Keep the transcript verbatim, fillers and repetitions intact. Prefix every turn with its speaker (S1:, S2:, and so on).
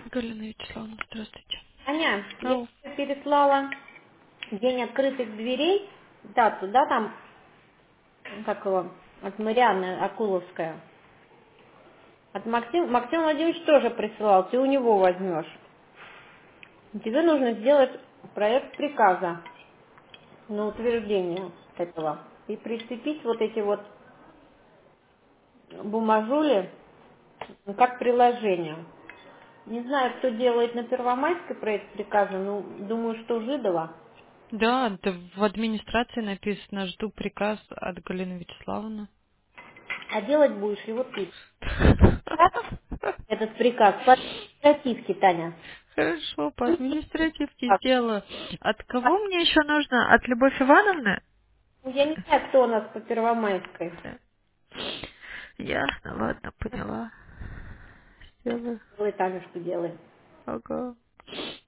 S1: Галина Вячеславовна, здравствуйте.
S2: Аня, я
S1: Ау.
S2: тебе переслала день открытых дверей, дату, да, там, как его, от Марианны Акуловская. От Максим, Максим Владимирович тоже присылал, ты у него возьмешь. Тебе нужно сделать проект приказа на утверждение этого и прицепить вот эти вот бумажули как приложение. Не знаю, кто делает на Первомайской проект приказа, но думаю, что Жидова.
S1: Да, да, в администрации написано, жду приказ от Галины Вячеславовны.
S2: А делать будешь его ты. Как этот приказ? По административке, Таня.
S1: Хорошо, по административке сделаю. От кого мне еще нужно? От Любовь Ивановны?
S2: Ну, я не знаю, кто у нас по Первомайской.
S1: Да. Ясно, ладно, поняла. Сделаю.
S2: Делай, Таня, что делай.
S1: Ага.